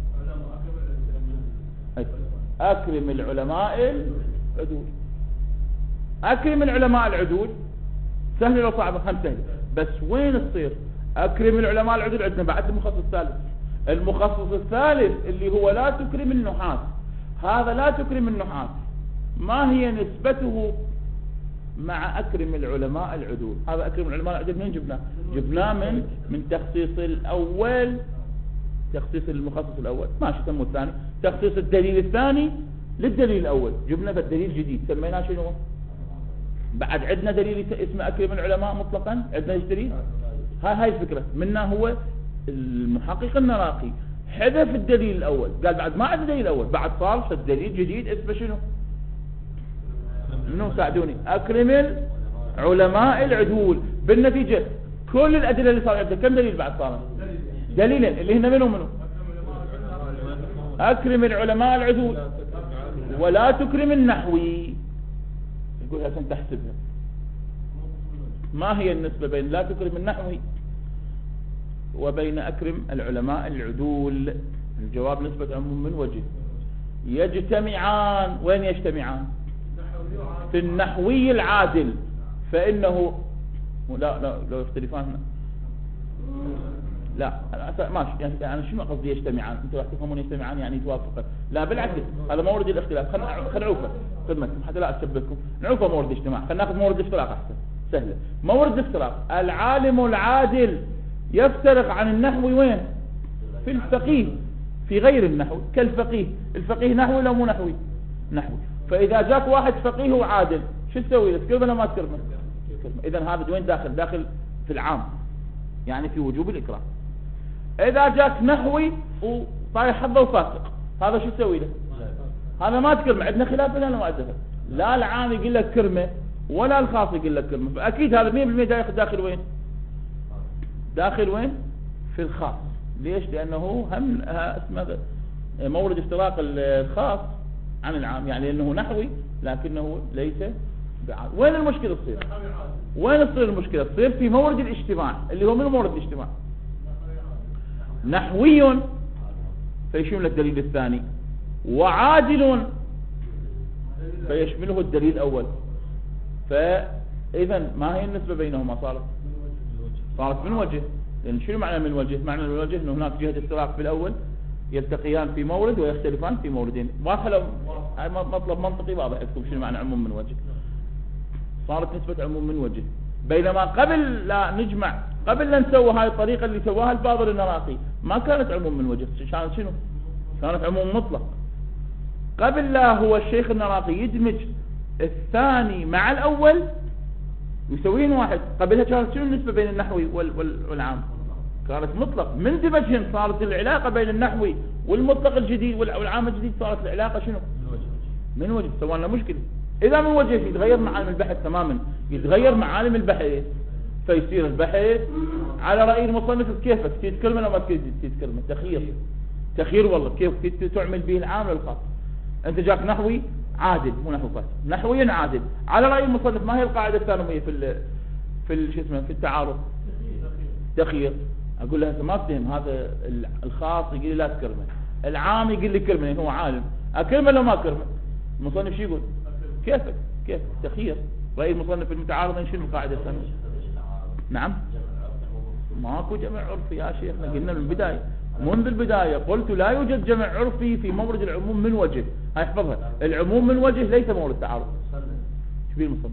اكرم العلماء العدول. اكرم العلماء العدول سهل لو صعب؟ هم سهل. بس وين تصير اكرم العلماء العدول؟ عندنا بعد المخصص الثالث. المخصص الثالث اللي هو لا تكرم النحاة. هذا لا تكرم النحاة ما هي نسبته مع اكرم العلماء العدول؟ هذا اكرم العلماء العدول من جبناه؟ جبناه من من تخصيص الاول، تخصيص المخصص الاول ماشي سموه الثاني، تخصيص الدليل الثاني للدليل الاول. جبنا بالدليل جديد سميناه شنو؟ بعد عندنا دليل اسمه اكرم العلماء مطلقا. عندنا ايش دليل؟ هاي هاي الفكرة. منا هو المحقق النراقي حذف الدليل الاول، قال بعد ما عندنا دليل الاول، بعد صار الدليل جديد اسمه شنو؟ منو ساعدوني؟ اكرم العلماء العدول. بالنتيجة كل الادلة اللي صار عندنا كم دليل بعد صار؟ دليلين اللي هن منو منو؟ اكرم العلماء العدول ولا تكرم النحوي. يقول عشان تحسبها ما هي النسبة بين لا تكرم النحوي وبين أكرم العلماء العدول؟ الجواب نسبة عموم من وجه. يجتمعان. وين يجتمعان؟ في النحوي العادل، فإنه لا لا لو يختلفان هنا لا ماشي. يعني أنا شنو قصدي يجتمعان؟ أنتوا راح تفهمون يجتمعان يعني يتوافقان. لا بالعكس، هذا مورد الاختلاف. خلنا خلنا نعوفه خدمتكم حتى لا أتشبهكم. نعوفه مورد الاجتماع. خلنا ناخذ مورد الافتراق أحسن، سهلة. مورد الافتراق العالم العادل يفترق عن النحوي وين؟ في الفقيه، في غير النحو كالفقيه. الفقيه نحوي لو مو نحوي؟ نحوي. فإذا جاك واحد فقيه وعادل شو تسوي له؟ تكرمه ولا ما تكرمه؟ إذا هذا وين داخل؟ داخل في العام. يعني في وجوب الإكرام. إذا جاك نحوي وطايح حظه وفاسق، هذا شو تسوي له؟ هذا ما تكرمه. عندنا خلاف هنا ما عندنا، لا العام يقول لك كرمه ولا الخاص يقول لك كرمه، فأكيد هذا مية بالمية داخل وين؟ داخل وين؟ في الخاص. ليش؟ لأنه هم اسمه مورد افتراق الخاص عن العام، يعني أنه نحوي لكنه ليس بعام. وين المشكلة تصير؟ وين تصير المشكلة؟ تصير في مورد الاجتماع، اللي هو من مورد الاجتماع نحوي فيشمل الدليل الثاني، وعادل فيشمله الدليل الأول. فإذا ما هي النسبة بينهما؟ صارت صارت من وجه. لأن شنو معنى من وجه؟ معنى من وجه أنه هناك جهة استراق في الأول، يلتقيان في مورد ويختلفان في موردين. واضح؟ لو هاي مطلب منطقي واضح لكم شنو معنى عموم من وجه. صارت نسبة عموم من وجه. بينما قبل لا نجمع، قبل لا نسوي هاي الطريقة اللي سواها الفاضل النراقي، ما كانت عموم من وجه، كانت شنو؟ كانت عموم مطلق. قبل لا هو الشيخ النراقي يدمج الثاني مع الأول يسوين واحد. قبلها كانت شنو النسبة بين النحوي والعام؟ كانت مطلق. من دمجهم صارت العلاقة بين النحوي والمطلق الجديد والعام الجديد، صارت العلاقة شنو؟ من وجه. سوالنا مشكلة. إذا من وجه يتغير معالم البحث تماما، يتغير معالم البحث، فيصير البحث على رأي المصنف كيفك تريد كلمة أو ما تريد كلمة. تخير تخير والله كيف تعمل به العام والخاص. أنت جاك نحوي عادل، مو نحو فاسد، نحويا عادل على رأي المصنف. ما هي القاعدة الثانوية في ال في ال شو اسمه في التعارض؟ تخير. أقول له أنت ما تفهم، هذا الخاص يقول لي لا تكرمه، العام يقول لي كرمه، هو عالم أكرمه لو ما كرمه. المصنف شو يقول؟ كيفك كيف تخير. رأي المصنف المتعارض شنو القاعدة الثانوية؟ نعم ماكو جمع عرفي يا شيخنا، قلنا من البداية، منذ البداية قلت لا يوجد جمع عرفي في مورد العموم من وجه. هاي احفظها، العموم من وجه ليس مورد تعارض. شو بيه المصنف؟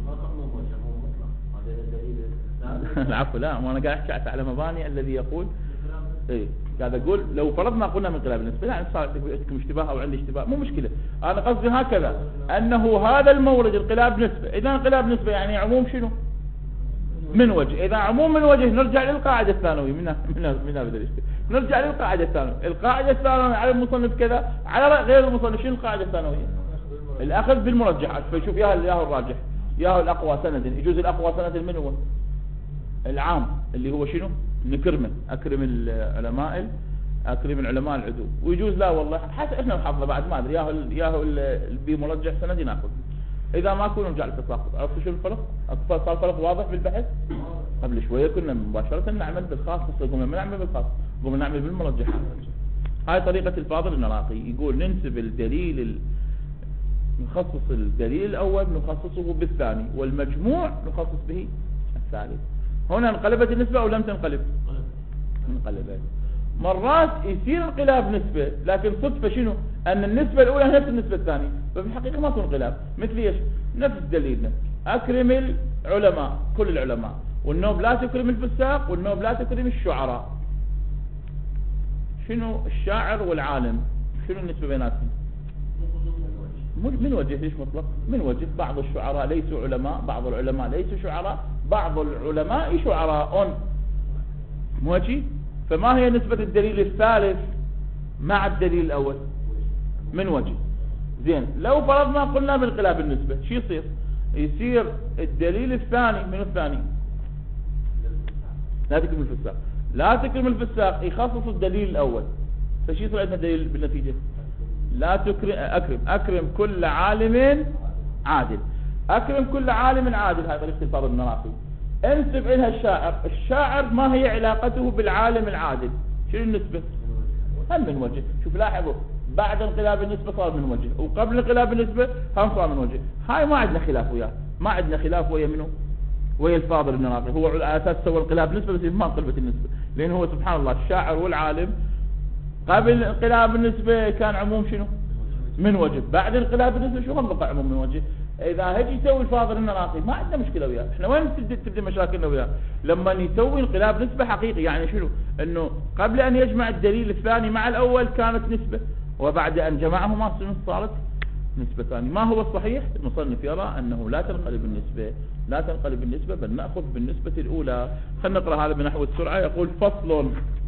العفو، لا وانا قاعد احكي على مباني الذي يقول ايه قاعد اقول لو فرضنا قلنا من قلاب النسبة، يعني صار عندكم اشتباه او عندي اشتباه، مو مشكلة. انا قصدي هكذا انه هذا المورد القلاب نسبة. اذا انقلاب نسبة يعني عموم شنو؟ من وجه. اذا عموم من وجه نرجع للقاعدة الثانوية. من من من بدل الاشتباه نرجع للقاعدة الثانوية. القاعدة الثانوية على المصنف كذا، على غير المصنف شنو القاعدة الثانوية؟ الاخذ بالمرجحات. فيشوف ياهو ياهو الراجح، ياهو الاقوى سندا. يجوز الاقوى سندا من هو؟ العام اللي هو شنو؟ نكرمه، اكرم العلماء اكرم العلماء العدو. ويجوز لا والله حتى احنا نحفظه بعد ما ادري، ياهو ياهو اللي مرجح سندي ناخذ. اذا ما كنا نرجع للتساقط. عرفتوا شو الفرق؟ صار فرق واضح بالبحث. قبل شويه كنا مباشره نعمل بالخاص، بس قلنا ما نعمل بالخاص، قلنا نعمل بالمرجحات. هاي طريقه الفاضل النراقي، يقول ننسب الدليل ال... نخصص الدليل الاول نخصصه بالثاني، والمجموع نخصص به الثالث. هنا انقلبت النسبة أو لم تنقلب؟ انقلبت. مرات يصير انقلاب نسبة، لكن صدفة شنو؟ أن النسبة الأولى نفس النسبة الثانية، ففي الحقيقة ما تكون انقلاب. مثل ايش؟ نفس دليلنا، أكرم العلماء كل العلماء، والنوب لا تكرم الفساق، والنوب لا تكرم الشعراء. شنو الشاعر والعالم؟ شنو النسبة بيناتهم؟ من وجه. ليش مطلق؟ من وجه. بعض الشعراء ليسوا علماء، بعض العلماء ليسوا شعراء، بعض العلماء شعراء. موجه. فما هي نسبة الدليل الثالث مع الدليل الأول؟ من وجه. زين، لو فرضنا قلنا بانقلاب النسبة شو يصير؟ يصير الدليل الثاني من الثاني لا تكرم الفساق، لا تكرم الفساق يخصص الدليل الأول. فشو يصير عندنا دليل بالنتيجة؟ لا تكرم أكرم أكرم كل عالم عادل. أكرم كل عالم عادل، هاي طريقة الفاضل النراقي. انسب إلها الشاعر. الشاعر ما هي علاقته بالعالم العادل؟ شنو النسبة؟ هم من وجه. شوف لاحظوا، بعد انقلاب النسبة صار من وجه، وقبل انقلاب النسبة هم صار من وجه. هاي ما عندنا خلاف وياه، ما عندنا خلاف ويا منه؟ ويا الفاضل النراقي. هو على أساس سوى انقلاب نسبة، بس ما انقلبت النسبة، لأن هو سبحان الله الشاعر والعالم قبل انقلاب النسبة كان عموم شنو؟ من وجه. بعد انقلاب النسبة شو هم بقى عموم من وجه. إذا هجي يسوي الفاضل النراقي ما عندنا مشكلة وياه. احنا وين تبدأ تبدأ مشاكلنا وياه؟ لما يسوي انقلاب نسبة حقيقي. يعني شنو؟ انه قبل ان يجمع الدليل الثاني مع الاول كانت نسبة، وبعد ان جمعهما صارت نسبة ثانية. ما هو الصحيح؟ المصنف يرى أنه لا تنقلب النسبة، لا تنقلب النسبة، بل نأخذ بالنسبة الأولى. خلينا نقرأ هذا بنحو السرعة. يقول: فصل: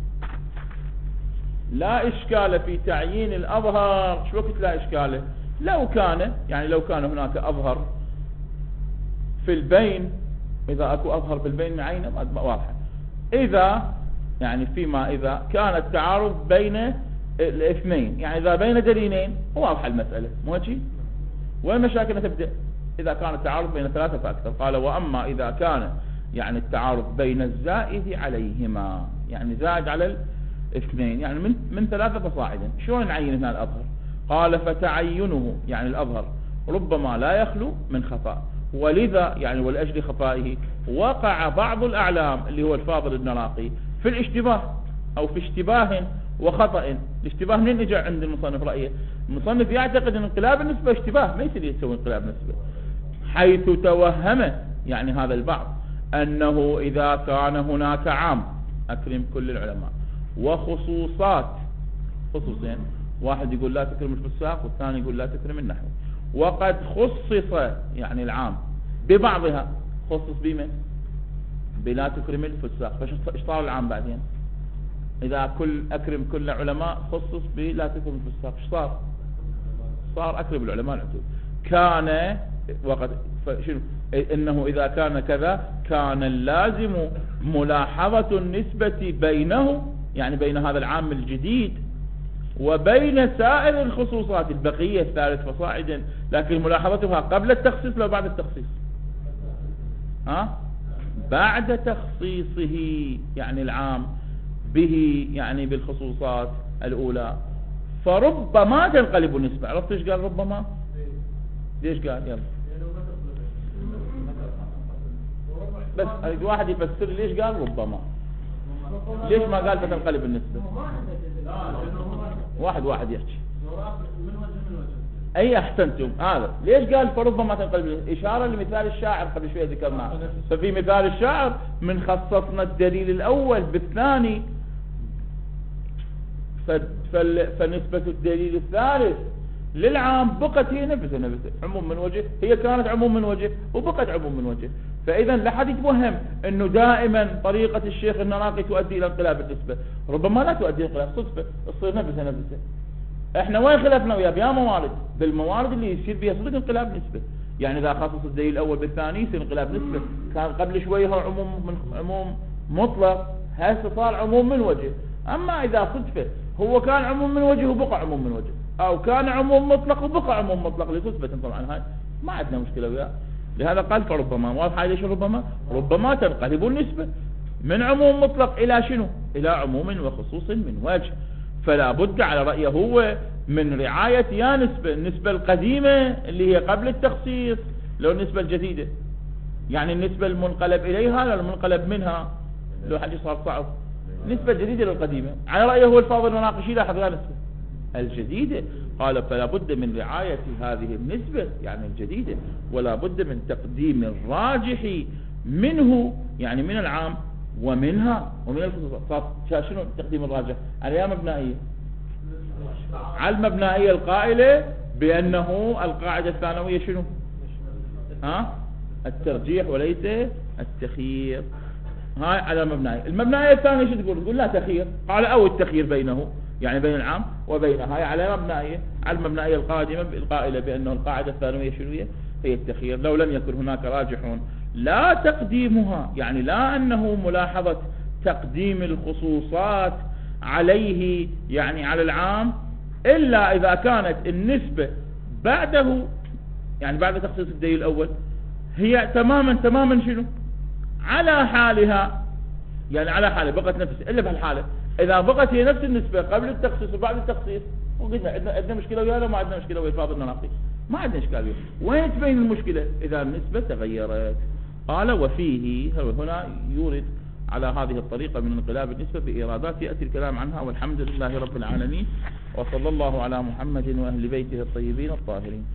لا إشكال في تعيين الأظهر. شو وقت لا إشكال؟ لو كان يعني لو كان هناك أظهر في البين، إذا أكو أظهر في البين معينة ما واضحة، إذا يعني فيما إذا كان التعارض بين الاثنين، يعني إذا بين دليلين واضحة المسألة، مو هيك؟ وين مشاكلنا تبدأ؟ إذا كان التعارض بين ثلاثة فأكثر. قال: وأما إذا كان يعني التعارض بين الزائد عليهما، يعني زائد على الاثنين، يعني من من ثلاثة فصاعدا، شلون نعين هنا الأظهر؟ قال: فتعينه يعني الأظهر ربما لا يخلو من خطأ، ولذا يعني ولأجل خطائه وقع بعض الأعلام اللي هو الفاضل النراقي في الاشتباه أو في اشتباه وخطأ. الاشتباه منين اجى عند المصنف رأيه؟ المصنف يعتقد أن انقلاب النسبة اشتباه، ما يصير يسوي انقلاب نسبة، حيث توهم يعني هذا البعض أنه إذا كان هناك عام أكرم كل العلماء وخصوصات، خصوصين، واحد يقول لا تكرم الفساق والثاني يقول لا تكرم النحو، وقد خصص يعني العام ببعضها، خصص بمن؟ بلا تكرم الفساق. فايش صار العام بعدين؟ إذا كل أكرم كل علماء خصص بلا تكرم الفساق، ايش صار؟ صار أكرم العلماء العدول. كان وقد شنو؟ إنه إذا كان كذا كان اللازم ملاحظة النسبة بينه، يعني بين هذا العام الجديد وبين سائر الخصوصات البقية الثالث فصاعدا، لكن ملاحظتها قبل التخصيص لو بعد التخصيص؟ ها؟ بعد تخصيصه يعني العام به، يعني بالخصوصات الأولى، فربما تنقلب النسبة. عرفت ايش قال ربما؟ ليش قال؟ يلا بس اريد واحد يفسر ليش قال ربما، ليش ما قال فتنقلب النسبة؟ واحد واحد يحكي. اي احسنتم، هذا ليش قال فربما تنقلب؟ اشاره لمثال الشاعر قبل شويه ذكرناه. ففي مثال الشاعر من خصصنا الدليل الاول بالثاني، فنسبة الدليل الثالث للعام بقت هي نفسها نفسها عموم من وجه، هي كانت عموم من وجه وبقت عموم من وجه. فإذا لا حد يتوهم أنه دائما طريقة الشيخ النراقي تؤدي إلى انقلاب النسبة، ربما لا تؤدي انقلاب، صدفة تصير نفسها نفسها. احنا وين خلفنا وياه؟ بيا موارد، بالموارد اللي يصير بها صدق انقلاب نسبة. يعني إذا خصص الدليل الأول بالثاني يصير انقلاب نسبة. كان قبل شوية هو عموم من عموم مطلق، هسه صار عموم من وجه. أما إذا صدفة هو كان عموم من وجه وبقى عموم من وجه، أو كان عموم مطلق وبقى عموم مطلق لصدفة، طبعا هاي ما عندنا مشكلة وياه. لهذا قال فربما. واضح ليش ربما؟ ربما تنقلب النسبة من عموم مطلق إلى شنو؟ إلى عموم وخصوص من وجه. فلا بد على رأيه هو من رعاية يا نسبة النسبة القديمة اللي هي قبل التخصيص، لو النسبة الجديدة يعني النسبة المنقلب إليها، لا المنقلب منها، لو حاجة صار صعب نسبة جديدة للقديمة. على رأيه هو الفاضل المناقشي لاحظ يا نسبة الجديدة. قال فلا بد من رعاية هذه النسبة يعني الجديدة، ولا بد من تقديم الراجح منه يعني من العام ومنها ومن الخصوصات. شنو تقديم الراجح؟ على يا مبنائية، على المبنائية القائلة بأنه القاعدة الثانوية شنو؟ ها؟ الترجيح وليس التخيير. هاي على المبنائية. المبنائية الثانية شو تقول؟ تقول لا تخيير. قال أو التخيير بينه يعني بين العام وبينها. هاي على مبنائية، على المبنائية القادمة القائلة بأنه القاعدة الثانوية شنو هي؟ هي التخيير. لو لم يكن هناك راجح لا تقديمها، يعني لا أنه ملاحظة تقديم الخصوصات عليه يعني على العام، إلا إذا كانت النسبة بعده يعني بعد تخصيص الدليل الأول هي تماما تماما شنو؟ على حالها، يعني على حالها بقت نفسها. إلا بهالحالة إذا بقت هي نفس النسبة قبل التخصيص وبعد التخصيص، وقلنا عندنا عندنا مشكلة ويانا ما عندنا مشكلة ويا الفاضل النراقي، ما عندنا إشكال وياه. وين تبين المشكلة؟ إذا النسبة تغيرت. قال وفيه هنا يورد على هذه الطريقة من انقلاب النسبة بإيرادات يأتي الكلام عنها. والحمد لله رب العالمين، وصلى الله على محمد وأهل بيته الطيبين الطاهرين.